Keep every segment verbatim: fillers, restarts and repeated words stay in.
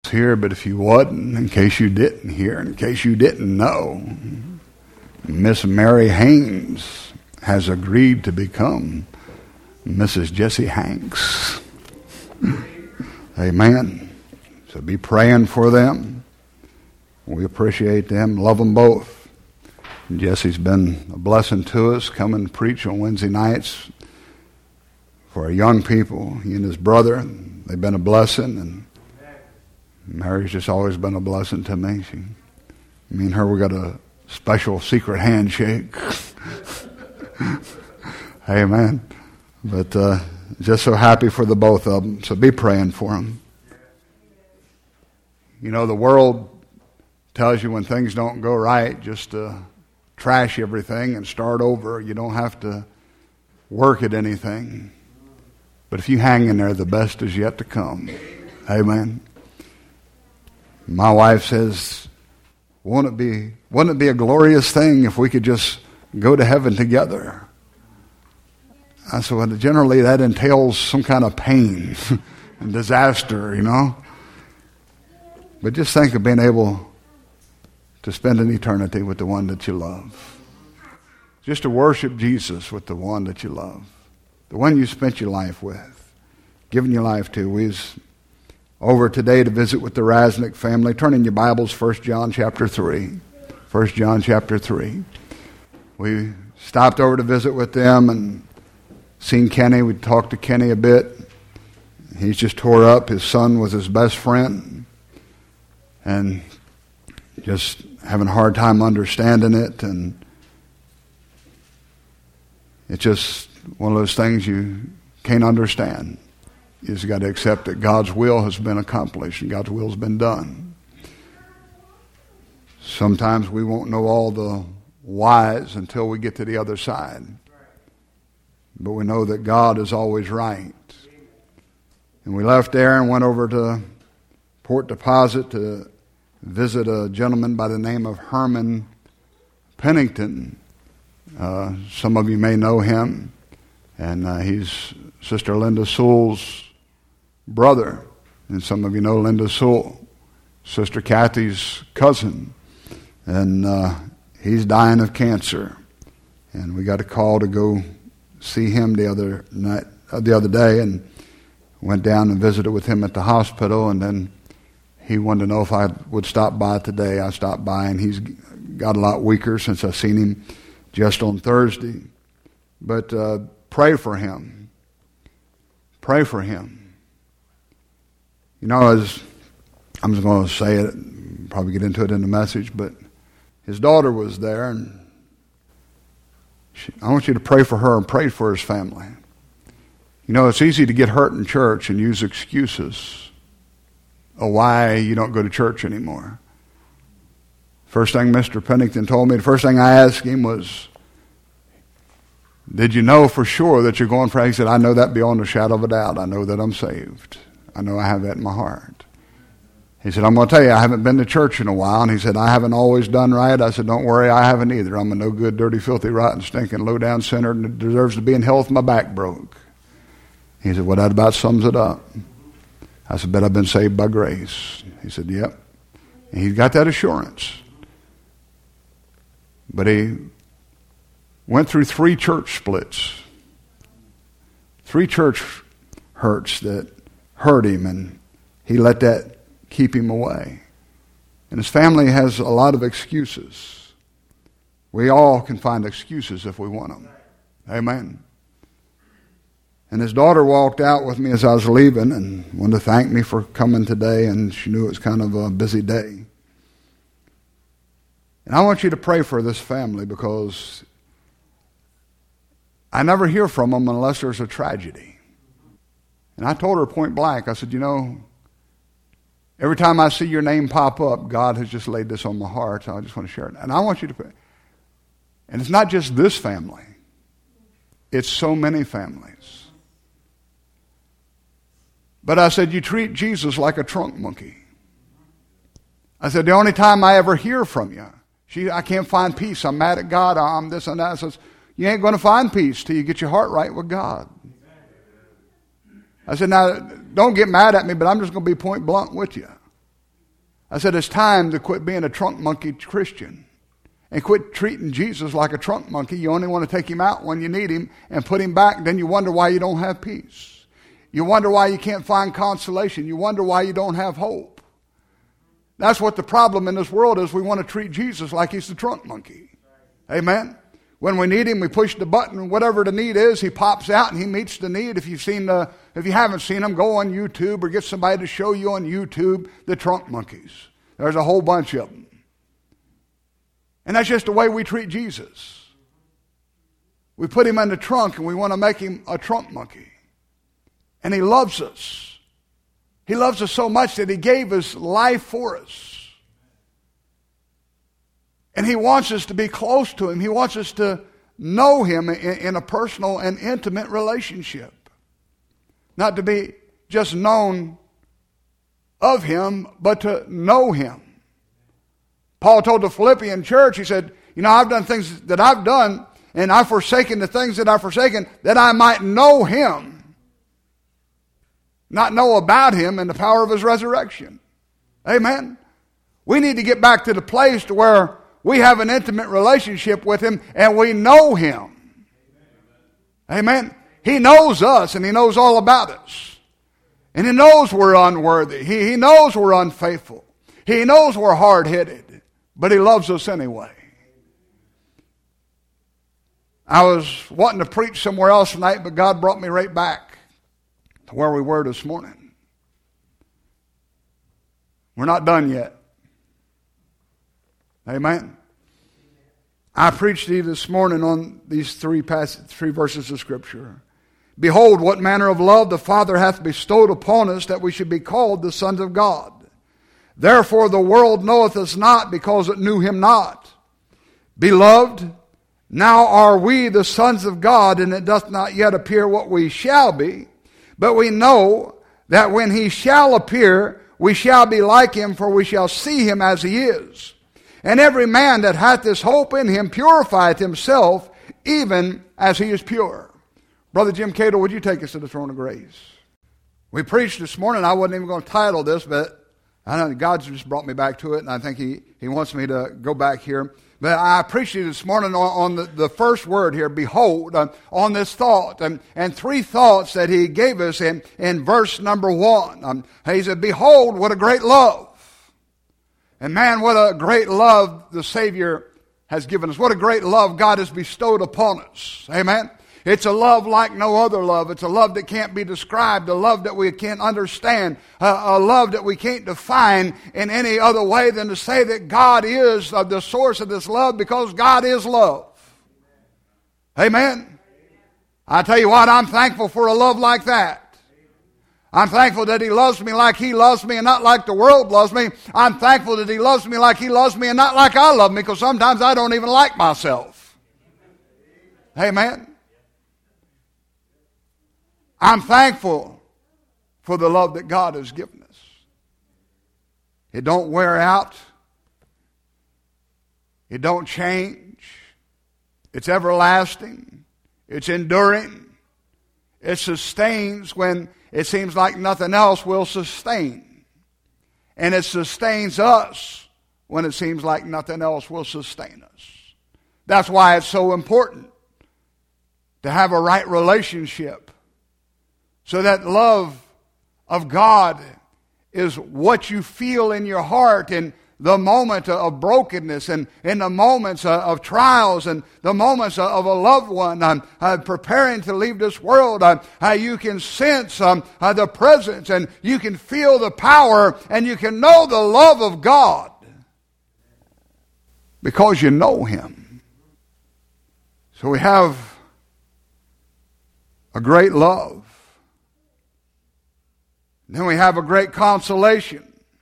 here, but if you wasn't, in case you didn't hear, in case you didn't know, Miss Mary Haynes has agreed to become Missus Jessie Hanks. Amen. So be praying for them. We appreciate them, love them both. Jesse's been a blessing to us, coming to preach on Wednesday nights for our young people. He and his brother, they've been a blessing, and Mary's just always been a blessing to me. She, me and her, we got a special secret handshake. Amen. But uh, just so happy for the both of them. So be praying for them. You know, the world tells you when things don't go right, just to trash everything and start over. You don't have to work at anything. But if you hang in there, the best is yet to come. Amen. My wife says, won't it be, wouldn't it be a glorious thing if we could just go to heaven together? I said, well, generally that entails some kind of pain and disaster, you know. But just think of being able to spend an eternity with the one that you love. Just to worship Jesus with the one that you love. The one you spent your life with, giving your life to. We was over today to visit with the Rasnick family. Turn in your Bibles, First John chapter three. First John chapter three. We stopped over to visit with them and seen Kenny. We talked to Kenny a bit. He's just tore up. His son was his best friend. And just having a hard time understanding it. And it's just one of those things you can't understand. You just got to accept that God's will has been accomplished and God's will has been done. Sometimes we won't know all the whys until we get to the other side. But we know that God is always right. And we left there and went over to Port Deposit to visit a gentleman by the name of Herman Pennington. Uh, some of you may know him. And uh, he's Sister Linda Sewell's brother. And some of you know Linda Sewell, Sister Kathy's cousin. And uh, he's dying of cancer. And we got a call to go see him the other night, uh, the other day, and went down and visited with him at the hospital. And then he wanted to know if I would stop by today. I stopped by, and he's got a lot weaker since I seen him just on Thursday. But uh, pray for him. Pray for him. You know, as I'm just going to say it, probably get into it in the message, but his daughter was there, and she, I want you to pray for her and pray for his family. You know, it's easy to get hurt in church and use excuses of why you don't go to church anymore. First thing Mister Pennington told me, the first thing I asked him was, did you know for sure that you're going for? He said, I know that beyond a shadow of a doubt. I know that I'm saved. I know I have that in my heart. He said, I'm going to tell you, I haven't been to church in a while. And he said, I haven't always done right. I said, don't worry, I haven't either. I'm a no good, dirty, filthy, rotten, stinking, low-down sinner and deserves to be in hell with my back broke. He said, well, that about sums it up. I said, but I've been saved by grace. He said, yep. And he got that assurance. But he went through three church splits. Three church hurts that hurt him, and he let that keep him away. And his family has a lot of excuses. We all can find excuses if we want them. Amen. And his daughter walked out with me as I was leaving and wanted to thank me for coming today, and she knew it was kind of a busy day. And I want you to pray for this family, because I never hear from them unless there's a tragedy. And I told her point blank, I said, you know, every time I see your name pop up, God has just laid this on my heart, so I just want to share it. And I want you to pray. And it's not just this family. It's so many families. But I said, you treat Jesus like a trunk monkey. I said, the only time I ever hear from you, she, I can't find peace. I'm mad at God. I'm this and that. I says, you ain't going to find peace till you get your heart right with God. I said, now, don't get mad at me, but I'm just going to be point blunt with you. I said, it's time to quit being a trunk monkey Christian and quit treating Jesus like a trunk monkey. You only want to take him out when you need him and put him back. Then you wonder why you don't have peace. You wonder why you can't find consolation. You wonder why you don't have hope. That's what the problem in this world is. We want to treat Jesus like he's the trunk monkey. Amen. When we need him, we push the button. Whatever the need is, he pops out and he meets the need. If you've seen the, if you haven't seen him, go on YouTube or get somebody to show you on YouTube the trunk monkeys. There's a whole bunch of them. And that's just the way we treat Jesus. We put him in the trunk and we want to make him a trunk monkey. And he loves us. He loves us so much that he gave his life for us. And he wants us to be close to him. He wants us to know him in, in a personal and intimate relationship. Not to be just known of him, but to know him. Paul told the Philippian church, he said, you know, I've done things that I've done, and I've forsaken the things that I've forsaken, that I might know him. Not know about him and the power of his resurrection. Amen. We need to get back to the place to where we have an intimate relationship with him and we know him. Amen. He knows us and he knows all about us. And he knows we're unworthy. He, he knows we're unfaithful. He knows we're hard-headed. But he loves us anyway. I was wanting to preach somewhere else tonight, but God brought me right back to where we were this morning. We're not done yet. Amen. I preached to you this morning on these three passages, three verses of Scripture. Behold, what manner of love the Father hath bestowed upon us, that we should be called the sons of God. Therefore the world knoweth us not, because it knew him not. Beloved, now are we the sons of God, and it doth not yet appear what we shall be. But we know that when he shall appear, we shall be like him, for we shall see him as he is. And every man that hath this hope in him purifieth himself, even as he is pure. Brother Jim Cato, would you take us to the throne of grace? We preached this morning. I wasn't even going to title this, but I know God's just brought me back to it, and I think he, he wants me to go back here. But I preached you this morning on, on the, the first word here, behold, uh, on this thought, and, and three thoughts that he gave us in, in verse number one. Um, he said, behold, what a great love. And man, what a great love the Savior has given us. What a great love God has bestowed upon us. Amen. It's a love like no other love. It's a love that can't be described, a love that we can't understand, a, a love that we can't define in any other way than to say that God is uh, the source of this love, because God is love. Amen. I tell you what, I'm thankful for a love like that. I'm thankful that he loves me like he loves me and not like the world loves me. I'm thankful that he loves me like he loves me and not like I love me, because sometimes I don't even like myself. Amen. I'm thankful for the love that God has given us. It don't wear out. It don't change. It's everlasting. It's enduring. It sustains when it seems like nothing else will sustain. And it sustains us when it seems like nothing else will sustain us. That's why it's so important to have a right relationship, so that love of God is what you feel in your heart in the moment of brokenness, and in the moments of trials, and the moments of a loved one um, uh, preparing to leave this world. Uh, uh, you can sense um, uh, the presence, and you can feel the power, and you can know the love of God because you know him. So we have a great love. Then we have a great consolation,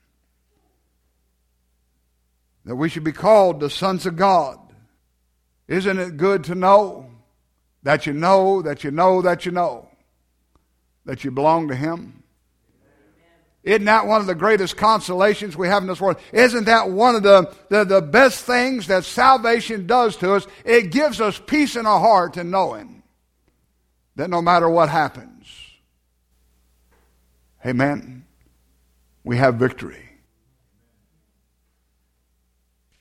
that we should be called the sons of God. Isn't it good to know that you know, that you know, that you know that you belong to him? Isn't that one of the greatest consolations we have in this world? Isn't that one of the, the, the best things that salvation does to us? It gives us peace in our heart in knowing that no matter what happens, amen, we have victory.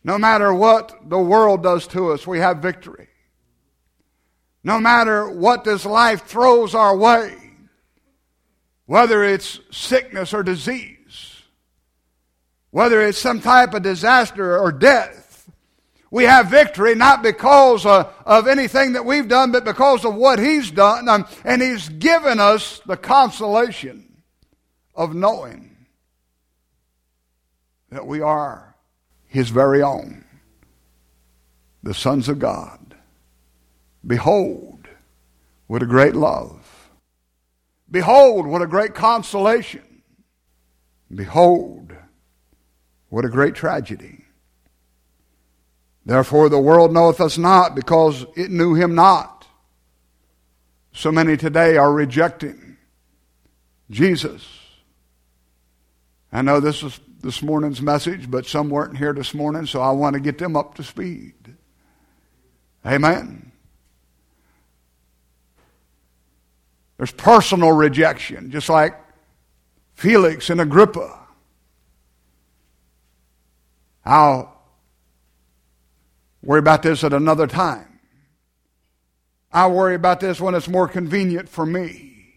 No matter what the world does to us, we have victory. No matter what this life throws our way, whether it's sickness or disease, whether it's some type of disaster or death, we have victory not because uh, of anything that we've done, but because of what He's done. Um, and He's given us the consolation of knowing that we are His very own, the sons of God. Behold, what a great love. Behold, what a great consolation. Behold, what a great tragedy. Therefore the world knoweth us not, because it knew Him not. So many today are rejecting Jesus. I know this is this morning's message, but some weren't here this morning, so I want to get them up to speed. Amen. There's personal rejection, just like Felix and Agrippa. I'll worry about this at another time. I'll worry about this when it's more convenient for me.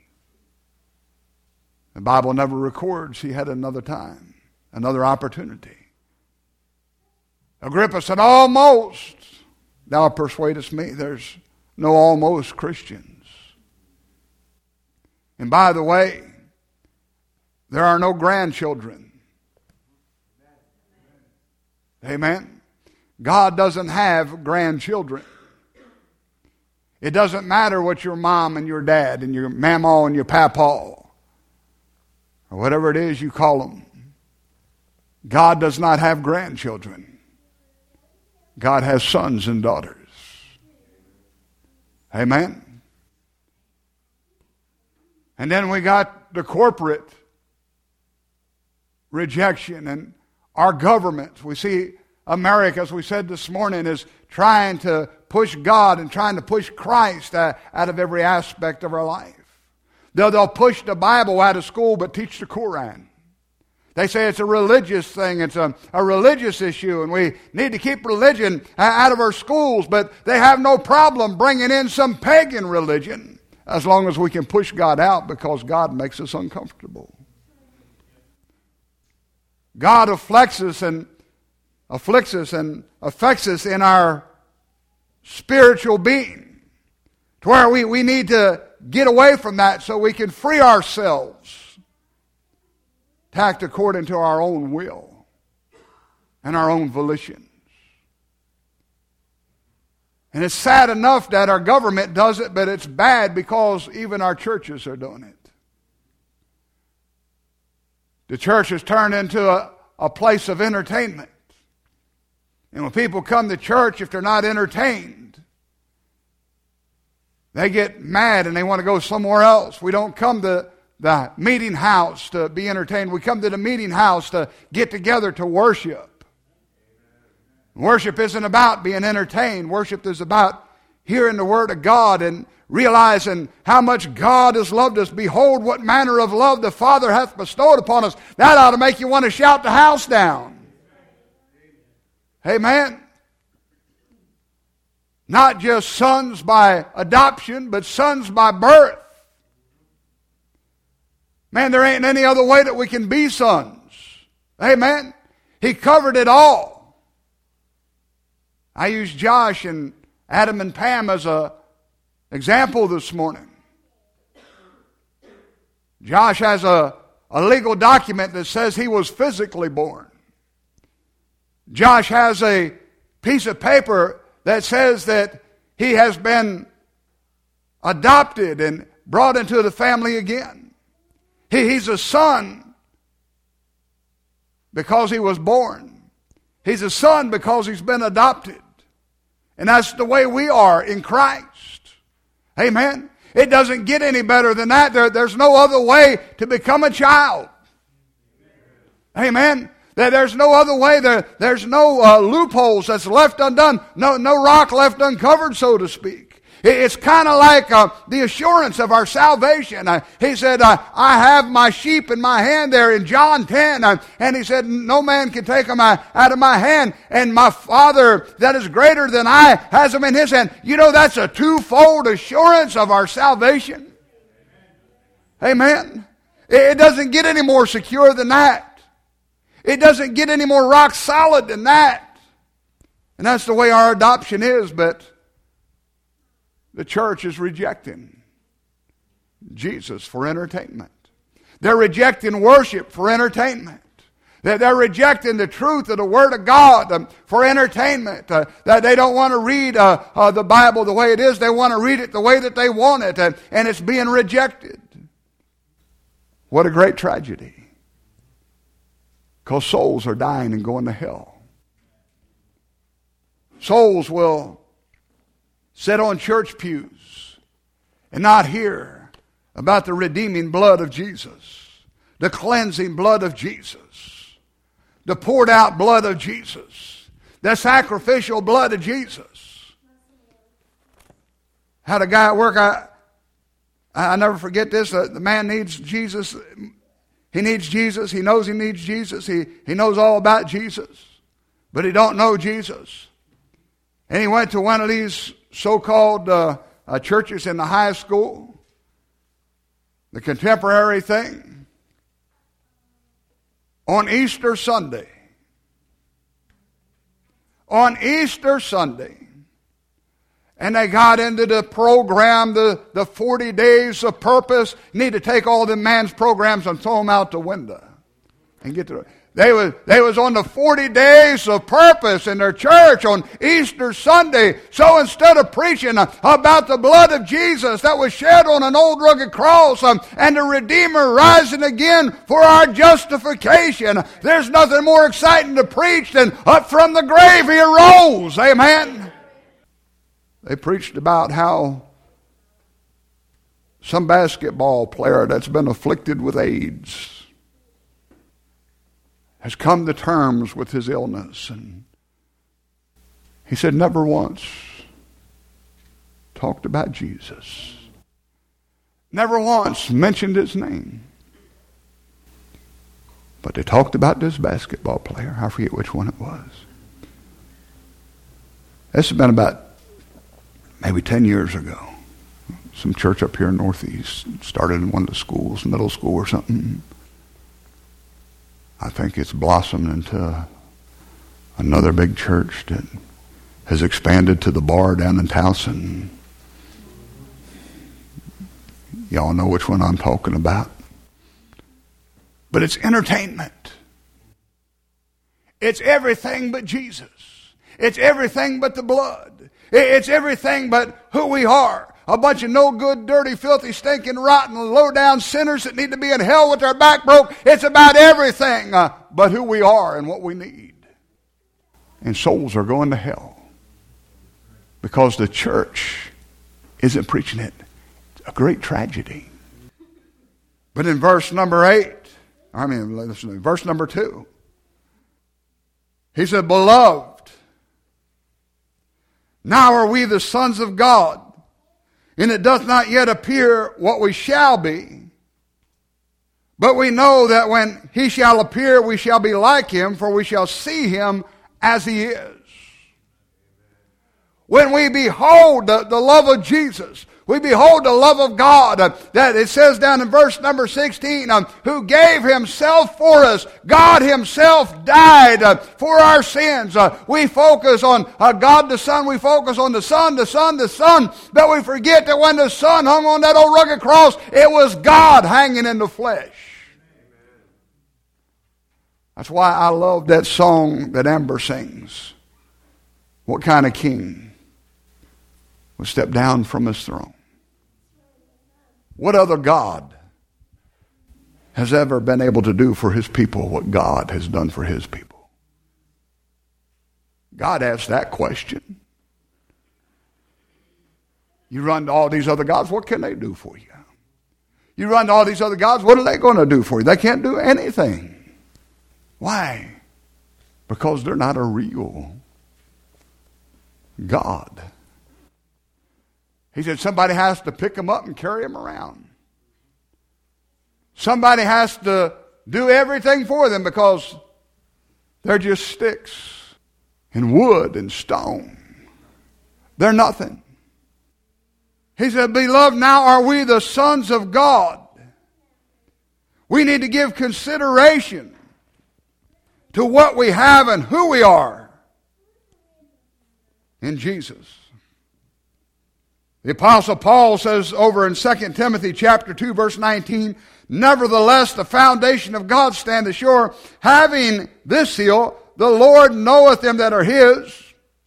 The Bible never records he had another time, another opportunity. Agrippa said, almost thou persuadest me. There's no almost Christians. And by the way, there are no grandchildren. Amen. God doesn't have grandchildren. It doesn't matter what your mom and your dad and your mamaw and your papaw, or whatever it is you call them. God does not have grandchildren. God has sons and daughters. Amen. And then we got the corporate rejection and our government. We see America, as we said this morning, is trying to push God and trying to push Christ out of every aspect of our life. They'll, they'll push the Bible out of school but teach the Quran. They say it's a religious thing, it's a, a religious issue, and we need to keep religion out of our schools, but they have no problem bringing in some pagan religion, as long as we can push God out, because God makes us uncomfortable. God afflicts us and afflicts us and affects us in our spiritual being, to where we, we need to get away from that so we can free ourselves to act according to our own will and our own volitions. And it's sad enough that our government does it, but it's bad because even our churches are doing it. The church has turned into a, a place of entertainment. And when people come to church, if they're not entertained, they get mad and they want to go somewhere else. We don't come to the meeting house to be entertained. We come to the meeting house to get together to worship. Worship isn't about being entertained. Worship is about hearing the Word of God and realizing how much God has loved us. Behold, what manner of love the Father hath bestowed upon us. That ought to make you want to shout the house down. Amen. Not just sons by adoption, but sons by birth. Man, there ain't any other way that we can be sons. Amen. He covered it all. I used Josh and Adam and Pam as an example this morning. Josh has a, a legal document that says he was physically born. Josh has a piece of paper that says that he has been adopted and brought into the family again. He, he's a son because he was born. He's a son because he's been adopted. And that's the way we are in Christ. Amen. It doesn't get any better than that. There, there's no other way to become a child. Amen. There, there's no other way. There, there's no uh, loopholes that's left undone. No, no rock left uncovered, so to speak. It's kind of like uh, the assurance of our salvation. Uh, he said, uh, I have my sheep in my hand there in John ten. Uh, and he said, no man can take them out of my hand. And my Father that is greater than I has them in his hand. You know, that's a twofold assurance of our salvation. Amen. It doesn't get any more secure than that. It doesn't get any more rock solid than that. And that's the way our adoption is, but the church is rejecting Jesus for entertainment. They're rejecting worship for entertainment. They're rejecting the truth of the Word of God um, for entertainment. Uh, that they don't want to read uh, uh, the Bible the way it is. They want to read it the way that they want it. Uh, and it's being rejected. What a great tragedy. Because souls are dying and going to hell. Souls will sit on church pews and not hear about the redeeming blood of Jesus, the cleansing blood of Jesus, the poured out blood of Jesus, the sacrificial blood of Jesus. Had a guy at work, I, I never forget this, uh, the man needs Jesus. He needs Jesus. He knows he needs Jesus. He, he knows all about Jesus, but he don't know Jesus. And he went to one of these so-called uh, uh, churches in the high school, the contemporary thing, on Easter Sunday. On Easter Sunday. And they got into the program, the, the forty days of purpose. You need to take all the man's programs and throw them out the window. And get to They was, they was on the forty days of purpose in their church on Easter Sunday. So instead of preaching about the blood of Jesus that was shed on an old rugged cross um, and the Redeemer rising again for our justification, there's nothing more exciting to preach than up from the grave he arose. Amen. They preached about how some basketball player that's been afflicted with AIDS has come to terms with his illness. And he said, never once talked about Jesus. Never once mentioned his name. But they talked about this basketball player. I forget which one it was. This has been about maybe ten years ago. Some church up here in Northeast started in one of the schools, middle school or something. I think it's blossomed into another big church that has expanded to the bar down in Towson. Y'all know which one I'm talking about. But it's entertainment. It's everything but Jesus. It's everything but the blood. It's everything but who we are. A bunch of no good, dirty, filthy, stinking, rotten, low-down sinners that need to be in hell with their back broke. It's about everything uh, but who we are and what we need. And souls are going to hell because the church isn't preaching it. It's a great tragedy. But in verse number eight, I mean, listen to me, verse number two, he said, beloved, now are we the sons of God, and it doth not yet appear what we shall be. But we know that when he shall appear, we shall be like him, for we shall see him as he is. When we behold the, the love of Jesus, we behold the love of God, uh, that it says down in verse number sixteen, um, who gave himself for us. God himself died uh, for our sins. Uh, we focus on uh, God the Son. We focus on the Son, the Son, the Son. But we forget that when the Son hung on that old rugged cross, it was God hanging in the flesh. That's why I love that song that Amber sings. What kind of king would step down from his throne? What other God has ever been able to do for his people what God has done for his people? God asked that question. You run to all these other gods, what can they do for you? You run to all these other gods, what are they going to do for you? They can't do anything. Why? Because they're not a real God. He said somebody has to pick them up and carry them around. Somebody has to do everything for them because they're just sticks and wood and stone. They're nothing. He said, beloved, now are we the sons of God. We need to give consideration to what we have and who we are in Jesus. The Apostle Paul says over in Second Timothy chapter two, verse nineteen, nevertheless, the foundation of God standeth sure, having this seal, the Lord knoweth them that are his.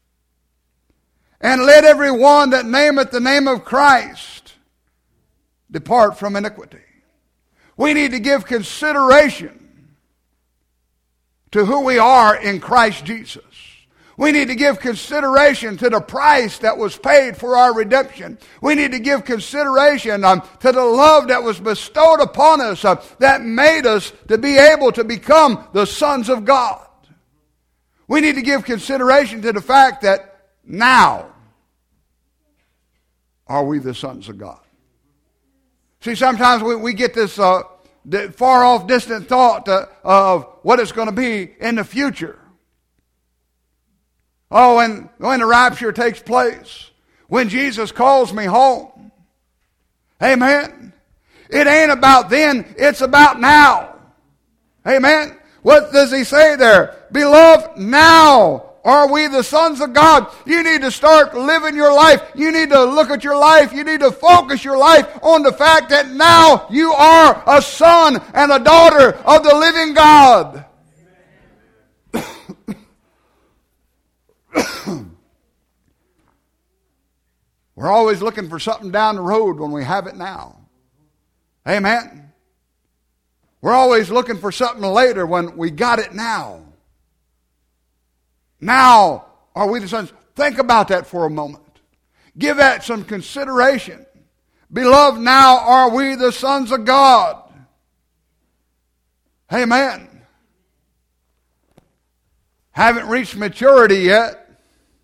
And let every one that nameth the name of Christ depart from iniquity. We need to give consideration to who we are in Christ Jesus. We need to give consideration to the price that was paid for our redemption. We need to give consideration um, to the love that was bestowed upon us uh, that made us to be able to become the sons of God. We need to give consideration to the fact that now are we the sons of God. See, sometimes we, we get this uh, far off distant thought uh, of what it's going to be in the future. Oh, when, when the rapture takes place, when Jesus calls me home. Amen. It ain't about then, it's about now. Amen. What does he say there? Beloved, now are we the sons of God. You need to start living your life. You need to look at your life. You need to focus your life on the fact that now you are a son and a daughter of the living God. We're always looking for something down the road when we have it now. Amen. We're always looking for something later when we got it now. Now are we the sons? Think about that for a moment. Give that some consideration. Beloved, now are we the sons of God. Amen. Haven't reached maturity yet.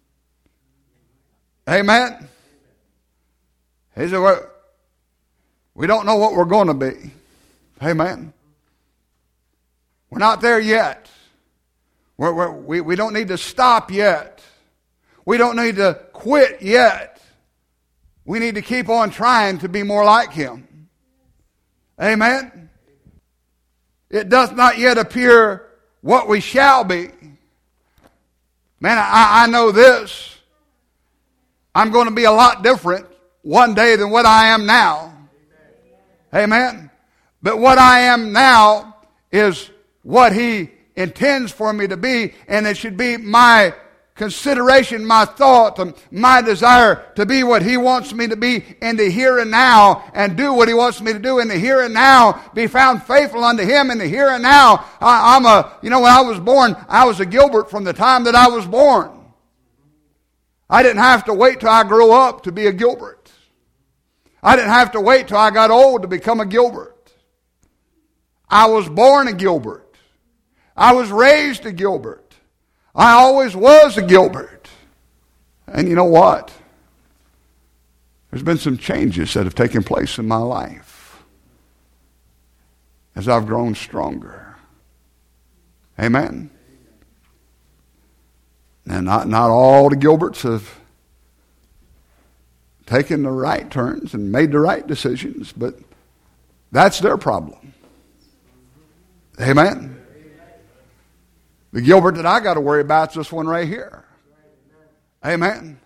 Amen. He said, well, we don't know what we're going to be. Amen. We're not there yet. We're, we're, we, we don't need to stop yet. We don't need to quit yet. We need to keep on trying to be more like Him. Amen. It does not yet appear what we shall be. Man, I, I know this. I'm going to be a lot different one day than what I am now. Amen. But what I am now is what He intends for me to be, and it should be my consideration, my thought, my desire to be what He wants me to be in the here and now, and do what He wants me to do in the here and now, be found faithful unto Him in the here and now. I, I'm a, you know, when I was born, I was a Gilbert from the time that I was born. I didn't have to wait till I grew up to be a Gilbert. I didn't have to wait till I got old to become a Gilbert. I was born a Gilbert. I was raised a Gilbert. I always was a Gilbert. And you know what? There's been some changes that have taken place in my life as I've grown stronger. Amen. And not, not all the Gilberts have taken the right turns and made the right decisions, but that's their problem. Amen. The Gilbert that I got to worry about is this one right here. Amen.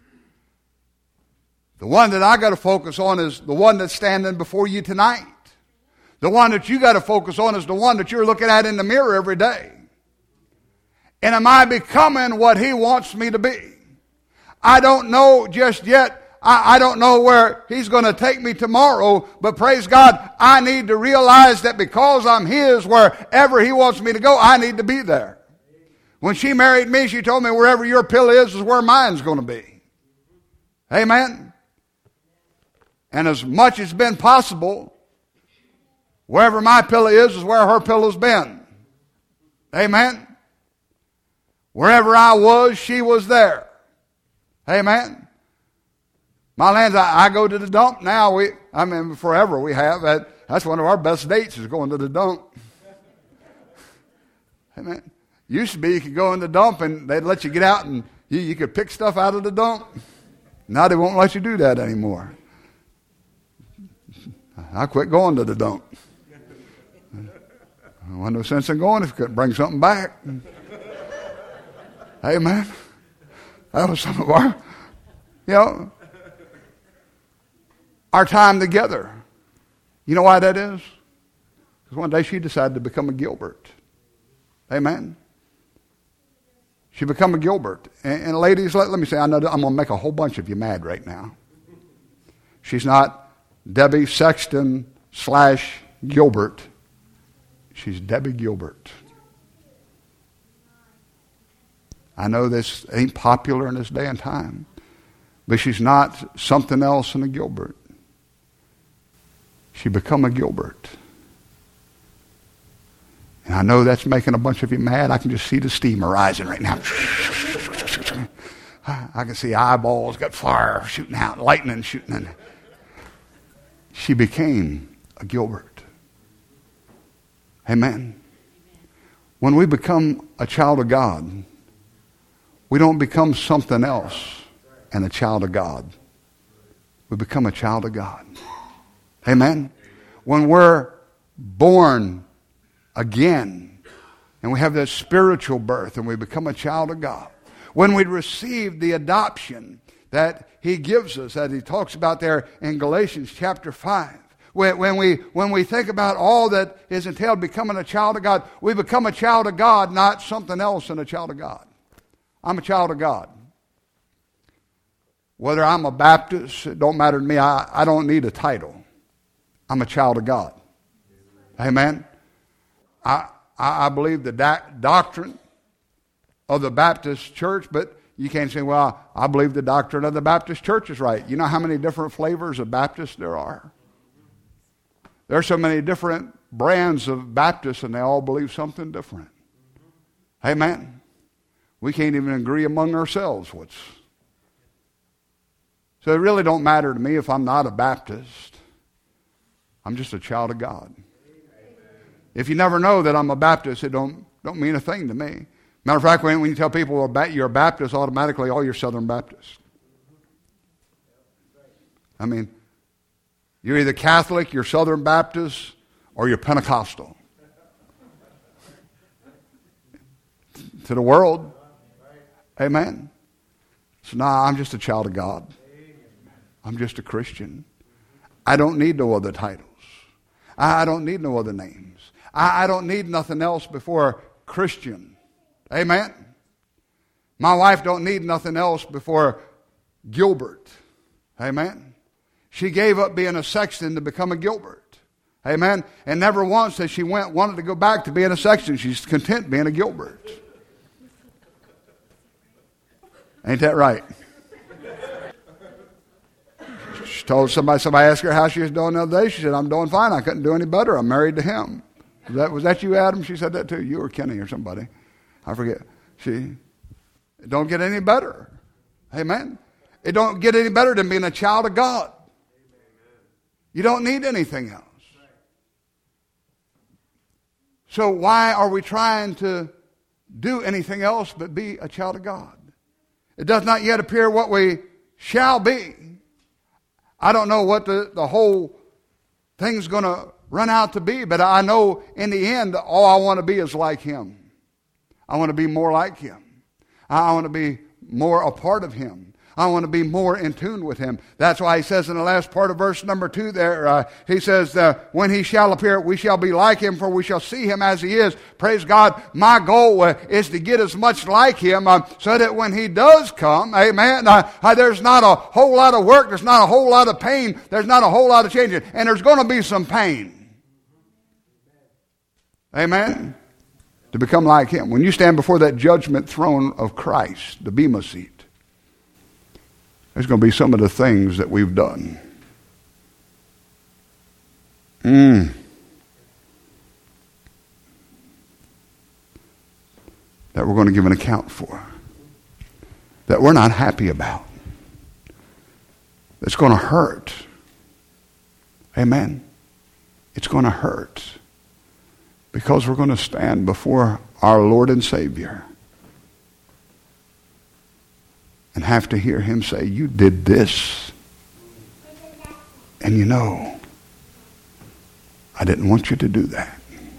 The one that I got to focus on is the one that's standing before you tonight. The one that you got to focus on is the one that you're looking at in the mirror every day. And am I becoming what He wants me to be? I don't know just yet. I, I don't know where He's going to take me tomorrow, but praise God, I need to realize that because I'm His, wherever He wants me to go, I need to be there. When she married me, she told me wherever your pill is, is where mine's going to be. Amen. And as much as been possible, wherever my pillow is, is where her pillow's been. Amen. Wherever I was, she was there. Amen. My lands, I, I go to the dump now. We, I mean, forever we have. That, that's one of our best dates is going to the dump. Amen. Used to be you could go in the dump and they'd let you get out and you, you could pick stuff out of the dump. Now they won't let you do that anymore. I quit going to the dump. There wasn't no sense in going if you couldn't bring something back. Amen. That was some of our, you know, our time together. You know why that is? Because one day she decided to become a Gilbert. Amen. She become a Gilbert. And, and ladies, let, let me say, I know I'm going to make a whole bunch of you mad right now. She's not Debbie Sexton slash Gilbert. She's Debbie Gilbert. I know this ain't popular in this day and time, but she's not something else than a Gilbert. She become a Gilbert. And I know that's making a bunch of you mad. I can just see the steam rising right now. I can see eyeballs got fire shooting out, lightning shooting in. She became a Gilbert. Amen. When we become a child of God, we don't become something else and a child of God. We become a child of God. Amen. When we're born again and we have that spiritual birth and we become a child of God, when we receive the adoption that he gives us, that he talks about there in Galatians chapter five, when, when we when we think about all that is entailed becoming a child of God, we become a child of God, not something else than a child of God. I'm a child of God. Whether I'm a Baptist, it don't matter to me. I, I don't need a title. I'm a child of God. Amen. I I, I believe the doc- doctrine of the Baptist church, but you can't say, well, I believe the doctrine of the Baptist church is right. You know how many different flavors of Baptists there are? There are so many different brands of Baptists, and they all believe something different. Amen. We can't even agree among ourselves what's. So it really don't matter to me if I'm not a Baptist. I'm just a child of God. If you never know that I'm a Baptist, it don't don't mean a thing to me. Matter of fact, when, when you tell people you're a Baptist, automatically all you're Southern Baptists. I mean, you're either Catholic, you're Southern Baptist, or you're Pentecostal. To the world. Amen. So now I'm just a child of God. I'm just a Christian. I don't need no other titles. I don't need no other names. I, I don't need nothing else before Christian. Amen. My wife don't need nothing else before Gilbert. Amen. She gave up being a sexton to become a Gilbert. Amen. And never once has she went wanted to go back to being a sexton. She's content being a Gilbert. Ain't that right? She told somebody, somebody asked her how she was doing the other day. She said, I'm doing fine. I couldn't do any better. I'm married to him. Was that, was that you, Adam? She said that too. You or Kenny or somebody. I forget. She, it don't get any better. Amen. It don't get any better than being a child of God. You don't need anything else. So why are we trying to do anything else but be a child of God? It does not yet appear what we shall be. I don't know what the, the whole thing's going to run out to be, but I know in the end all I want to be is like him. I want to be more like him. I want to be more a part of him. I want to be more in tune with him. That's why he says in the last part of verse number two there, uh, he says, uh, when he shall appear, we shall be like him, for we shall see him as he is. Praise God. My goal uh, is to get as much like him uh, so that when he does come, amen, uh, uh, there's not a whole lot of work, there's not a whole lot of pain, there's not a whole lot of changing, and there's going to be some pain. Amen. To become like him. When you stand before that judgment throne of Christ, the Bema seat, there's going to be some of the things that we've done. Mm. That we're going to give an account for. That we're not happy about. It's going to hurt. Amen. It's going to hurt. Because we're going to stand before our Lord and Savior and have to hear him say, you did this. And you know, I didn't want you to do that.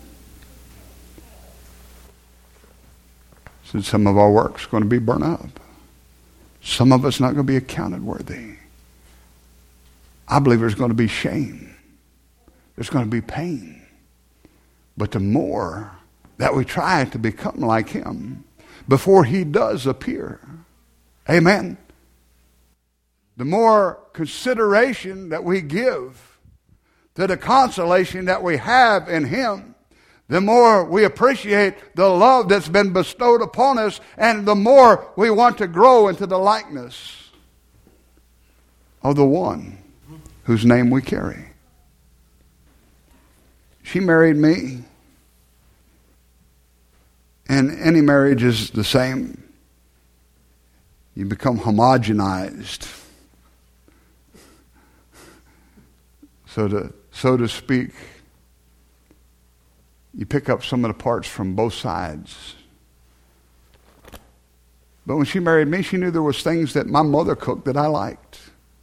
So some of our work's going to be burnt up. Some of us not going to be accounted worthy. I believe there's going to be shame. There's going to be pain. But the more that we try to become like him before he does appear, amen, the more consideration that we give to the consolation that we have in him, the more we appreciate the love that's been bestowed upon us, and the more we want to grow into the likeness of the one whose name we carry. She married me, and any marriage is the same. You become homogenized, so to so to speak. You pick up some of the parts from both sides. But when she married me, she knew there was things that my mother cooked that I liked.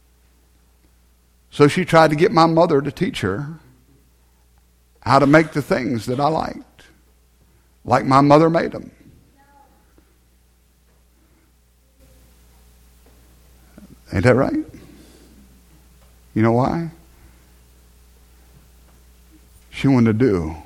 So she tried to get my mother to teach her how to make the things that I liked, like my mother made them. Ain't that right? You know why? She wanted to do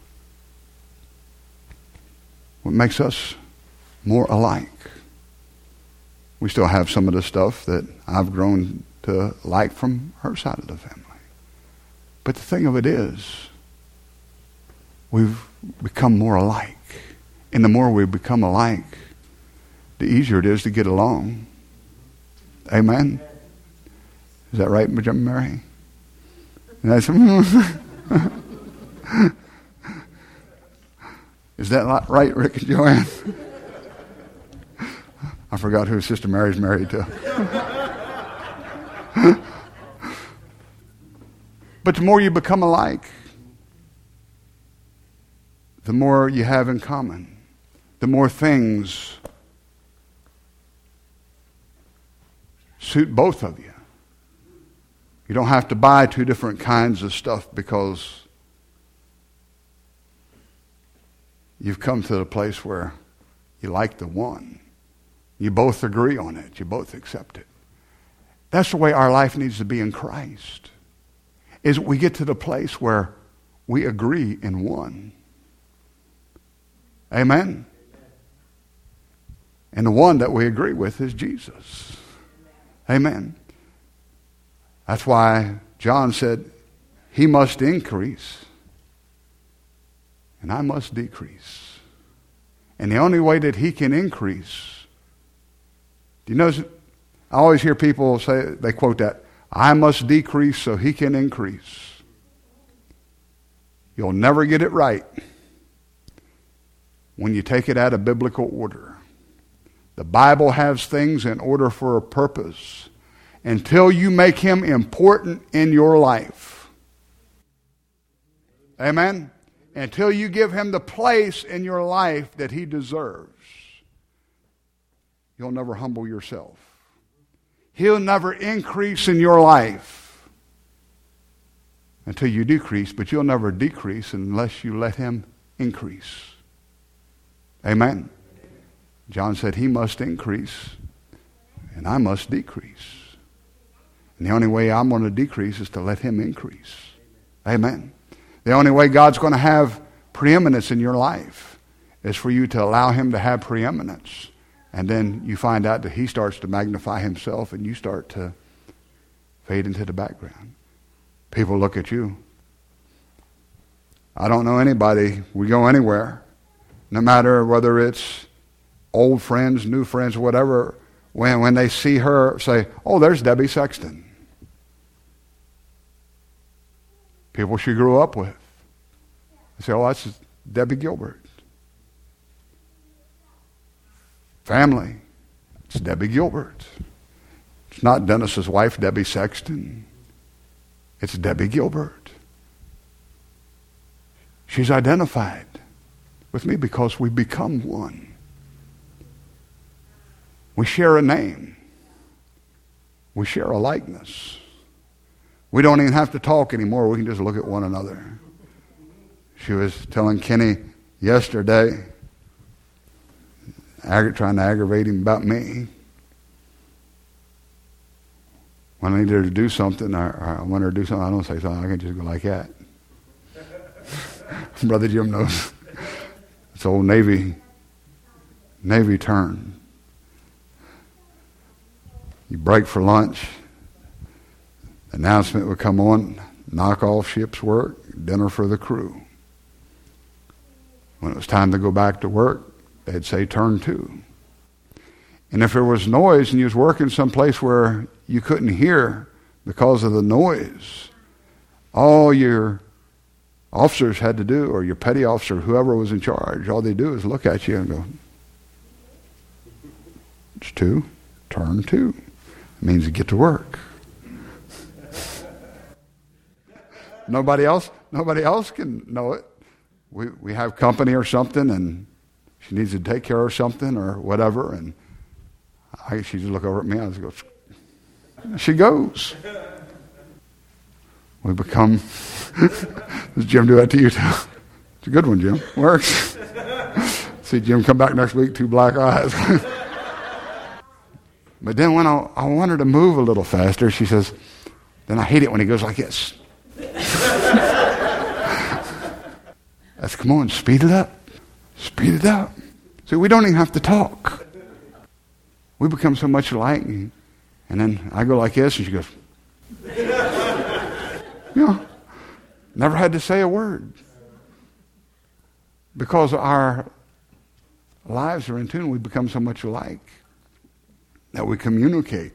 what makes us more alike. We still have some of the stuff that I've grown to like from her side of the family. But the thing of it is, we've become more alike. And the more we become alike, the easier it is to get along. Amen? Is that right, Mary? That's, is that right, Rick and Joanne? I forgot who Sister Mary's married to. But the more you become alike, the more you have in common, the more things suit both of you. You don't have to buy two different kinds of stuff because you've come to the place where you like the one. You both agree on it. You both accept it. That's the way our life needs to be in Christ. Is we get to the place where we agree in one. Amen? And the one that we agree with is Jesus. Amen. That's why John said, he must increase and I must decrease. And the only way that he can increase, do you notice, I always hear people say, they quote that, I must decrease so he can increase. You'll never get it right when you take it out of biblical order. The Bible has things in order for a purpose. Until you make him important in your life. Amen? Until you give him the place in your life that he deserves, you'll never humble yourself. He'll never increase in your life until you decrease, but you'll never decrease unless you let him increase. Amen? John said he must increase and I must decrease. And the only way I'm going to decrease is to let him increase. Amen. The only way God's going to have preeminence in your life is for you to allow him to have preeminence. And then you find out that he starts to magnify himself and you start to fade into the background. People look at you. I don't know anybody. We go anywhere, no matter whether it's old friends, new friends, whatever, when, when they see her, say, oh, there's Debbie Sexton. People she grew up with. They say, oh, that's Debbie Gilbert. Family, it's Debbie Gilbert. It's not Dennis's wife, Debbie Sexton. It's Debbie Gilbert. She's identified with me because we become one. We share a name. We share a likeness. We don't even have to talk anymore. We can just look at one another. She was telling Kenny yesterday, ag- trying to aggravate him about me. When I need her to do something, or, or I want her to do something, I don't say something. I can just go like that. Brother Jim knows. It's old Navy, Navy turn. You break for lunch. The announcement would come on, knock off ship's work, dinner for the crew. When it was time to go back to work, they'd say turn two. And if there was noise and you was working someplace where you couldn't hear because of the noise, all your officers had to do, or your petty officer, whoever was in charge, all they do is look at you and go, it's two, turn two. It means you get to work. Nobody else, nobody else can know it. We we have company or something, and she needs to take care of something or whatever, and I, she just look over at me. I just go. She goes. We become. Does Jim do that to you too? It's a good one, Jim. Works. See Jim come back next week, two black eyes. But then when I, I want her to move a little faster, she says, then I hate it when he goes like this. That's, come on, speed it up. Speed it up. See, we don't even have to talk. We become so much alike. And then I go like this, and she goes, you know, never had to say a word. Because our lives are in tune, we become so much alike that we communicate.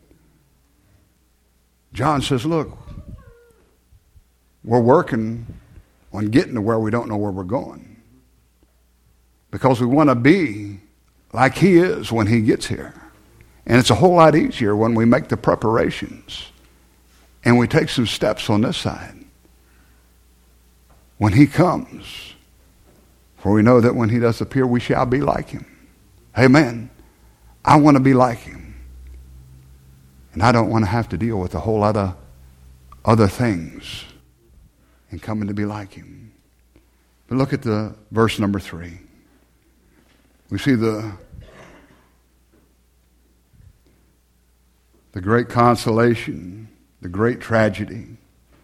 John says, look, we're working on getting to where we don't know where we're going. Because we want to be like he is when he gets here. And it's a whole lot easier when we make the preparations and we take some steps on this side. When he comes, for we know that when he does appear, we shall be like him. Amen. I want to be like him. And I don't want to have to deal with a whole lot of other things in coming to be like him. But look at the verse number three. We see the the great consolation, the great tragedy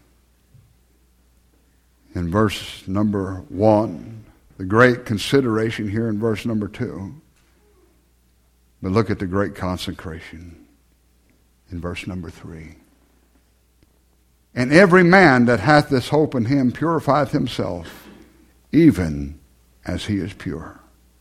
in verse number one, the great consideration here in verse number two. But look at the great consecration in verse number three. And every man that hath this hope in him purifieth himself, even as he is pure.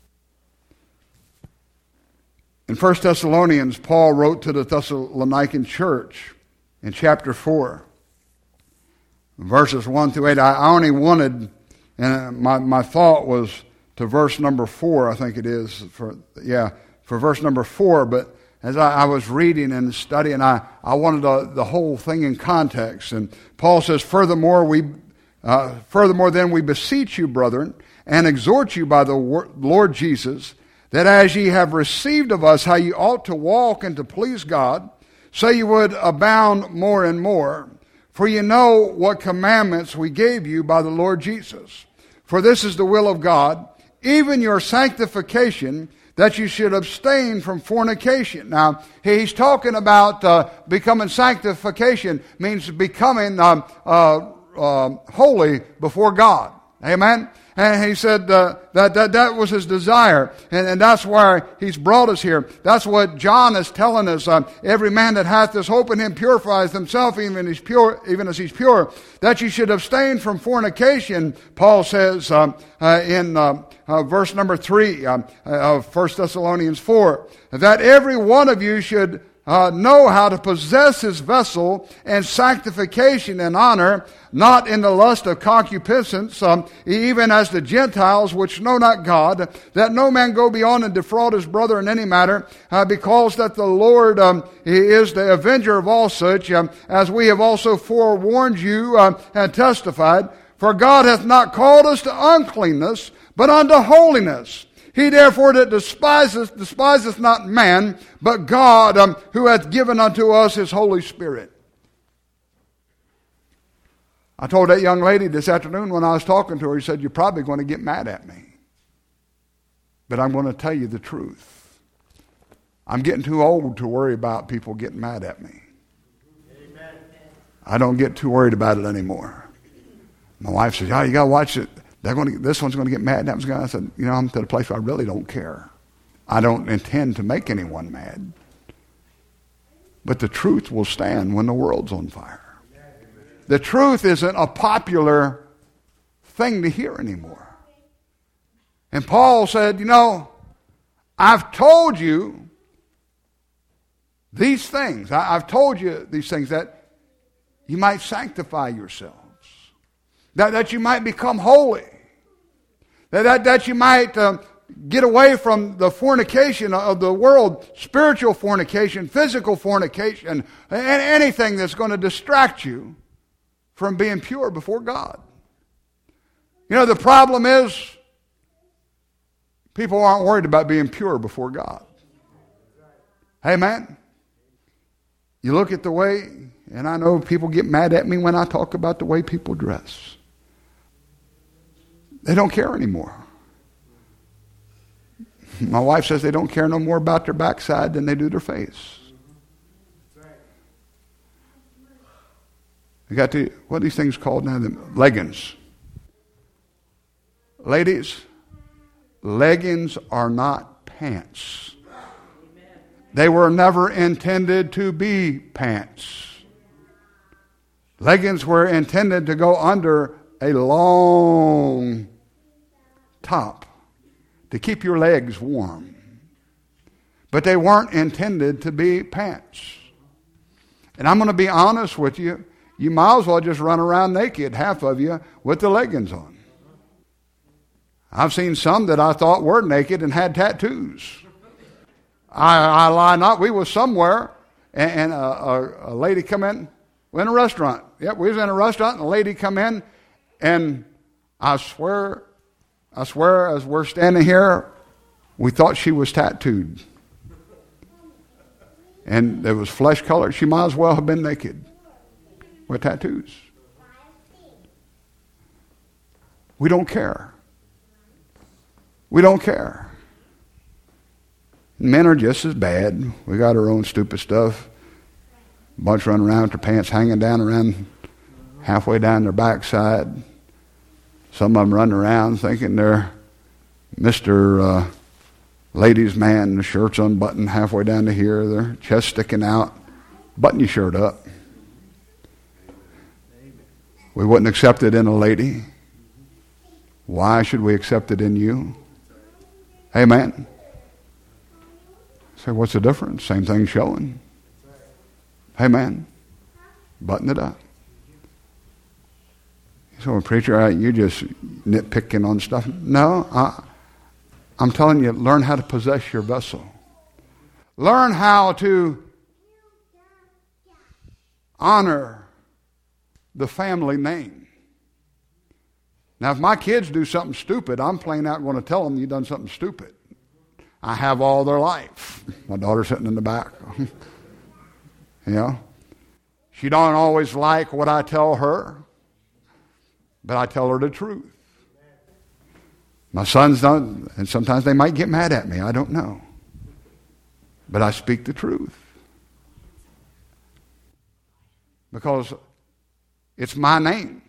In First Thessalonians, Paul wrote to the Thessalonican church in chapter four, verses one through eight. I only wanted, and my, my thought was to verse number four, I think it is, for yeah, for verse number four, but as I, I was reading and studying, I, I wanted the, the whole thing in context. And Paul says, furthermore, we, uh, furthermore then we beseech you, brethren, and exhort you by the Lord Jesus, that as ye have received of us how ye ought to walk and to please God, so ye would abound more and more. For ye know what commandments we gave you by the Lord Jesus. For this is the will of God, even your sanctification, that you should abstain from fornication. Now, he's talking about uh, becoming sanctification, means becoming um, uh, uh, holy before God. Amen? And he said uh, that, that that was his desire. And, and that's why he's brought us here. That's what John is telling us. Uh, Every man that hath this hope in him purifies himself even as, pure, even as he's pure. That you should abstain from fornication, Paul says um, uh, in uh, uh, verse number three um, of First Thessalonians four. That every one of you should uh, know how to possess his vessel in sanctification and honor, not in the lust of concupiscence, um, even as the Gentiles which know not God, that no man go beyond and defraud his brother in any matter, uh, because that the Lord um, he is the avenger of all such, um, as we have also forewarned you uh, and testified. For God hath not called us to uncleanness, but unto holiness. He therefore that despiseth, despiseth not man, but God, um, who hath given unto us his Holy Spirit. I told that young lady this afternoon when I was talking to her, he said, you're probably going to get mad at me. But I'm going to tell you the truth. I'm getting too old to worry about people getting mad at me. Amen. I don't get too worried about it anymore. My wife says, "Oh, you got to watch it. They're going to. This one's going to get mad." That one's going. I said, "You know, I'm to the place where I really don't care. I don't intend to make anyone mad. But the truth will stand when the world's on fire. The truth isn't a popular thing to hear anymore." And Paul said, "You know, I've told you these things. I, I've told you these things that you might sanctify yourselves." That, that you might become holy. That, that, that you might um, get away from the fornication of the world, spiritual fornication, physical fornication, and anything that's going to distract you from being pure before God. You know, the problem is people aren't worried about being pure before God. Amen? You look at the way, and I know people get mad at me when I talk about the way people dress. They don't care anymore. My wife says they don't care no more about their backside than they do their face. They got the, what are these things called now? The leggings. Ladies, leggings are not pants. They were never intended to be pants. Leggings were intended to go under a long top to keep your legs warm. But they weren't intended to be pants. And I'm going to be honest with you, you might as well just run around naked, half of you, with the leggings on. I've seen some that I thought were naked and had tattoos. I, I lie not. We was somewhere, and, and a, a, a lady come in. We're in a restaurant. Yep, we was in a restaurant, and a lady come in, and I swear, I swear, as we're standing here, we thought she was tattooed. And it was flesh colored. She might as well have been naked with tattoos. We don't care. We don't care. Men are just as bad. We got our own stupid stuff. A bunch running around with their pants hanging down around halfway down their backside. Some of them running around thinking they're Mister Uh, ladies' man. The shirt's unbuttoned halfway down to here. Their chest sticking out. Button your shirt up. We wouldn't accept it in a lady. Why should we accept it in you? Amen. So what's the difference? Same thing showing. Amen. Button it up. So, preacher, you're just nitpicking on stuff. No, I, I'm telling you, learn how to possess your vessel. Learn how to honor the family name. Now, if my kids do something stupid, I'm plain out going to tell them you've done something stupid. I have all their life. My daughter's sitting in the back. You know, she don't always like what I tell her, but I tell her the truth. My sons don't, and sometimes they might get mad at me. I don't know. But I speak the truth. Because it's my name.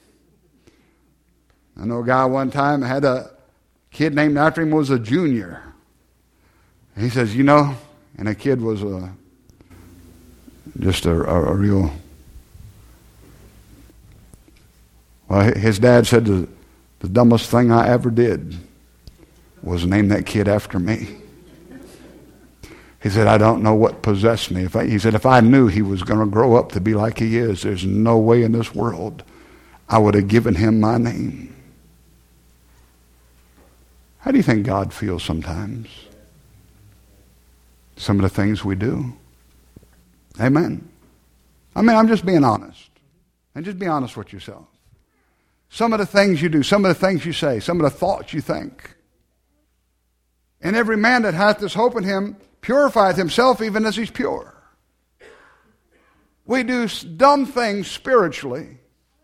I know a guy one time had a kid named after him was a Junior. And he says, you know, and a kid was a, just a, a, a real... Well, his dad said the, the dumbest thing I ever did was name that kid after me. He said, I don't know what possessed me. If I, he said, if I knew he was going to grow up to be like he is, there's no way in this world I would have given him my name. How do you think God feels sometimes? Some of the things we do. Amen. I mean, I'm just being honest. And just be honest with yourself. Some of the things you do, some of the things you say, some of the thoughts you think. And every man that hath this hope in him purifieth himself even as he's pure. We do dumb things spiritually.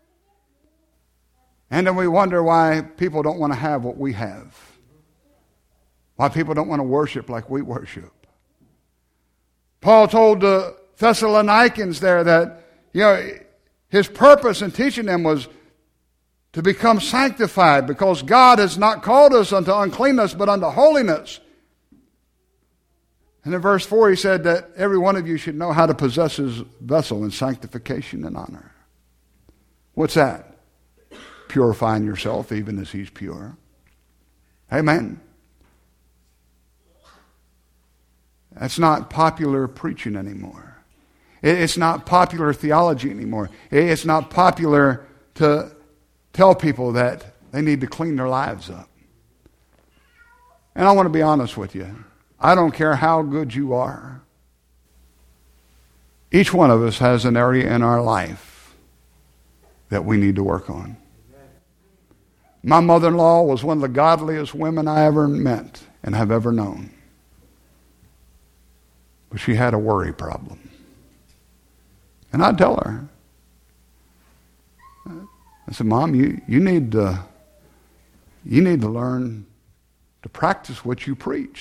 And then we wonder why people don't want to have what we have. Why people don't want to worship like we worship. Paul told the Thessalonians there that, you know, his purpose in teaching them was to become sanctified, because God has not called us unto uncleanness but unto holiness. And in verse four he said that every one of you should know how to possess his vessel in sanctification and honor. What's that? Purifying yourself even as he's pure. Amen. That's not popular preaching anymore. It's not popular theology anymore. It's not popular to tell people that they need to clean their lives up. And I want to be honest with you. I don't care how good you are. Each one of us has an area in our life that we need to work on. My mother-in-law was one of the godliest women I ever met and have ever known. But she had a worry problem. And I'd tell her, I said, Mom, you, you need to you need to learn to practice what you preach.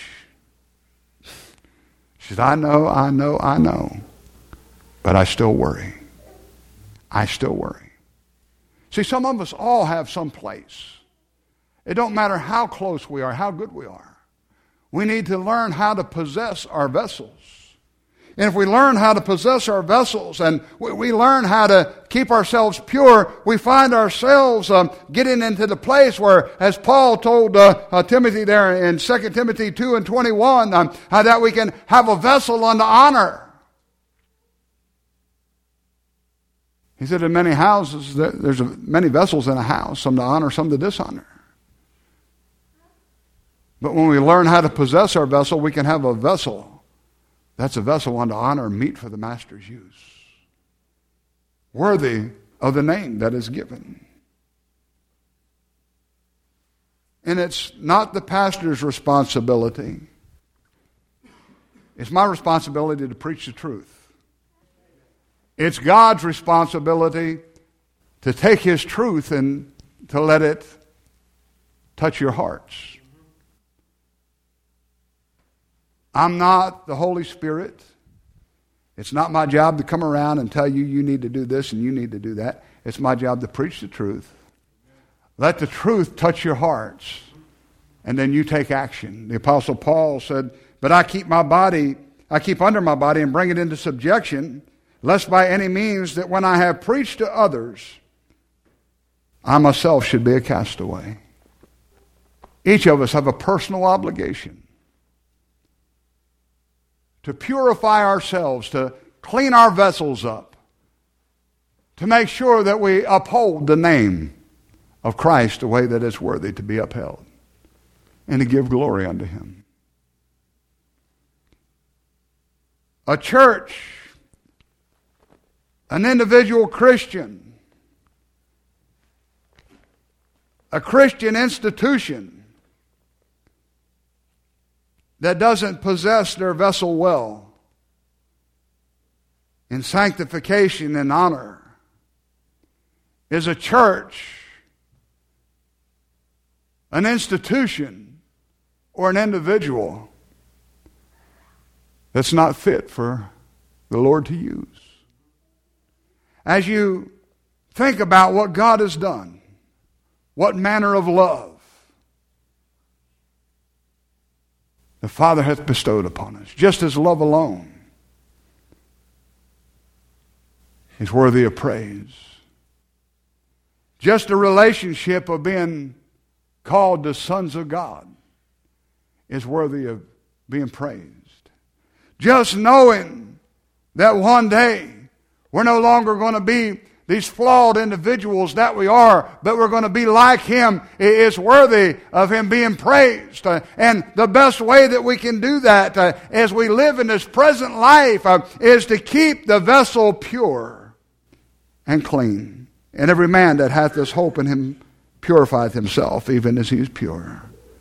She said, I know, I know, I know. But I still worry. I still worry. See, some of us all have some place. It don't matter how close we are, how good we are. We need to learn how to possess our vessels. And if we learn how to possess our vessels and we, we learn how to keep ourselves pure, we find ourselves um, getting into the place where, as Paul told uh, uh, Timothy there in Second Timothy two and twenty-one, um, uh, that we can have a vessel unto honor. He said in many houses, there's many vessels in a house, some to honor, some to dishonor. But when we learn how to possess our vessel, we can have a vessel. That's a vessel unto honor, meet for the master's use. Worthy of the name that is given. And it's not the pastor's responsibility. It's my responsibility to preach the truth. It's God's responsibility to take his truth and to let it touch your hearts. I'm not the Holy Spirit. It's not my job to come around and tell you you need to do this and you need to do that. It's my job to preach the truth. Let the truth touch your hearts. And then you take action. The Apostle Paul said, but I keep my body, I keep under my body and bring it into subjection, lest by any means that when I have preached to others, I myself should be a castaway. Each of us have a personal obligation to purify ourselves, to clean our vessels up, to make sure that we uphold the name of Christ the way that is worthy to be upheld, and to give glory unto him. A church, an individual Christian, a Christian institution that doesn't possess their vessel well in sanctification and honor is a church, an institution, or an individual that's not fit for the Lord to use. As you think about what God has done, what manner of love the Father hath bestowed upon us, just as love alone is worthy of praise. Just a relationship of being called the sons of God is worthy of being praised. Just knowing that one day we're no longer going to be these flawed individuals that we are, but we're going to be like Him is worthy of Him being praised. Uh, and the best way that we can do that uh, as we live in this present life uh, is to keep the vessel pure and clean. And every man that hath this hope in Him purifieth himself, even as he is pure.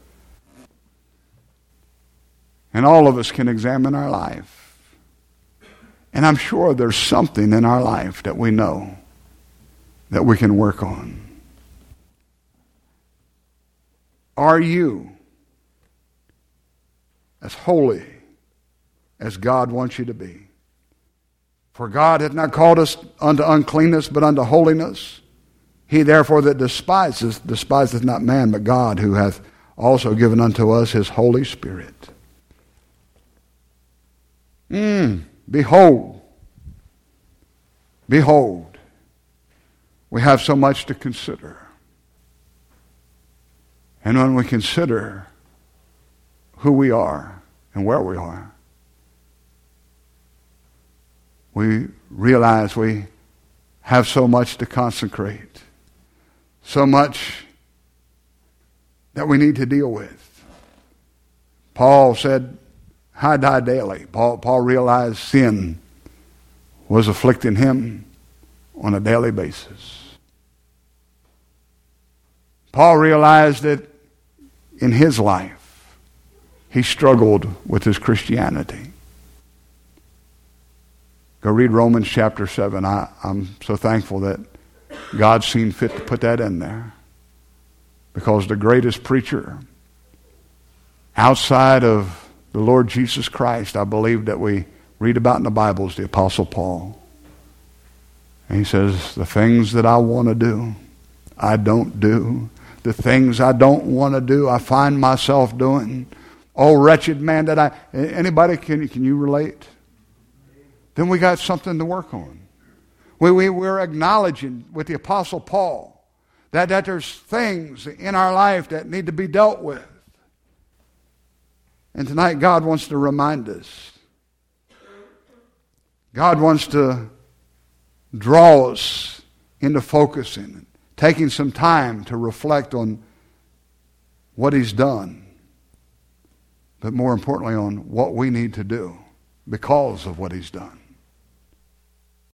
And all of us can examine our life. And I'm sure there's something in our life that we know that we can work on. Are you as holy as God wants you to be? For God hath not called us unto uncleanness, but unto holiness. He therefore that despiseth, despiseth not man, but God, who hath also given unto us His Holy Spirit. Mm, behold, behold, we have so much to consider. And when we consider who we are and where we are, we realize we have so much to consecrate, so much that we need to deal with. Paul said, I die daily. Paul, Paul realized sin was afflicting him on a daily basis. Paul realized that in his life, he struggled with his Christianity. Go read Romans chapter seven. I, I'm so thankful that God seen fit to put that in there. Because the greatest preacher outside of the Lord Jesus Christ, I believe that we read about in the Bible, is the Apostle Paul. And he says, the things that I want to do, I don't do. The things I don't want to do, I find myself doing. Oh, wretched man that I... Anybody, can, can you relate? Then we got something to work on. We, we, we're acknowledging with the Apostle Paul that, that there's things in our life that need to be dealt with. And tonight God wants to remind us. God wants to draw us into focusing, taking some time to reflect on what He's done, but more importantly on what we need to do because of what He's done.